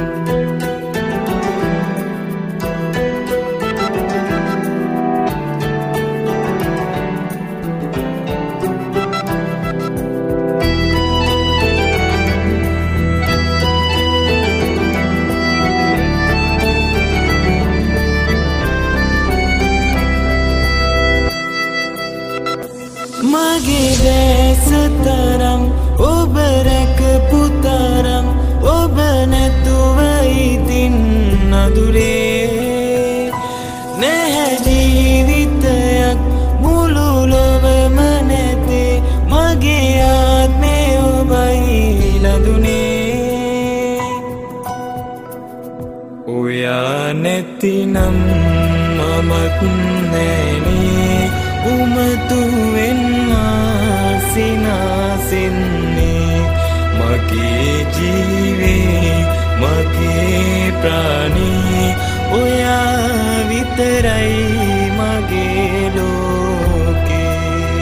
mage desataram obarakapu taram oba නැතුව ඉතින් අඳුරේ නැහැ ජීවිතයක් මුළු ලොවම නැතේ මගේ ආත්මේ ඔබයි ලඳුනේ ඔයා නැතිනම් මමත් නැනේ උමතුවෙන් සිනාසෙන්නේ මගේ ජීවේ මගේ ප්‍රාණී ඔයා විතරයි මගේ ලෝකේ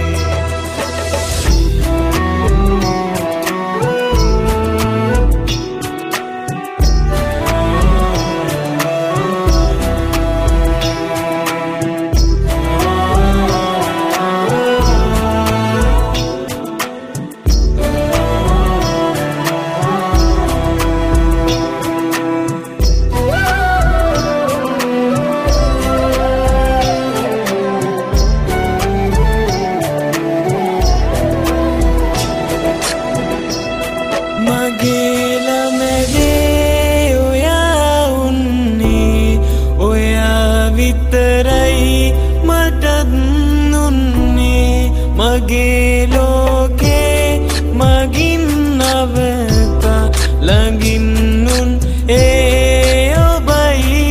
මගේ ලෝකේ මගින් නවතා ළඟින් උන් ඒ ඔබයි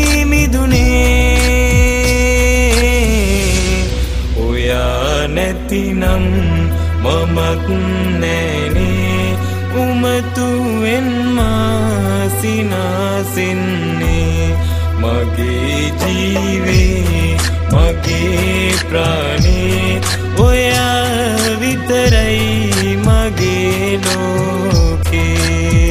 මිදුනේ ඔයා නැතිනම් මමත් නැනේ උමතුවෙන් මා සිනාසෙන්නේ මගේ ජීවේ මගේ ප්‍රාණේ ඔයා විතරයි මගේ ලෝකේ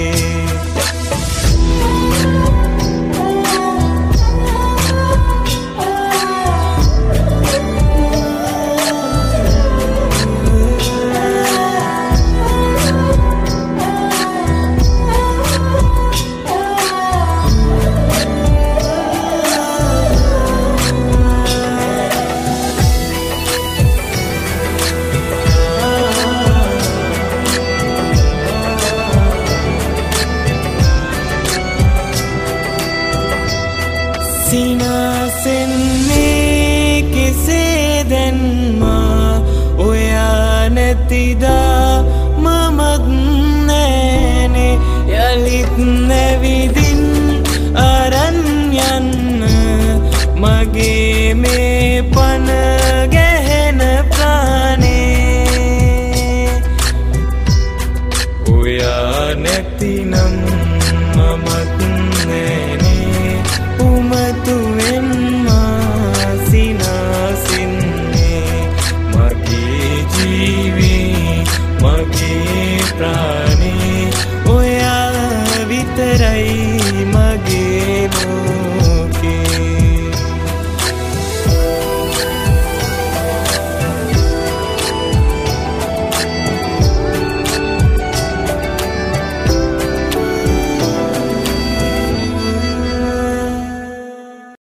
සිනාසෙන්නේ කෙසේදැන් මා ඔයා නැතිදා මමත් නෑනේ යලිත් නැවිදින් අරන් යන්න මගේ මේ පන ගැහෙන ප්‍රාණේ ඔයා නැතිනම් මමත් නෑනේ උමතුවෙන් මා සිනාසෙන්නේ මගේ ජීවේ මගේ ප්‍රාණේ ඔයා විතරයි මගේ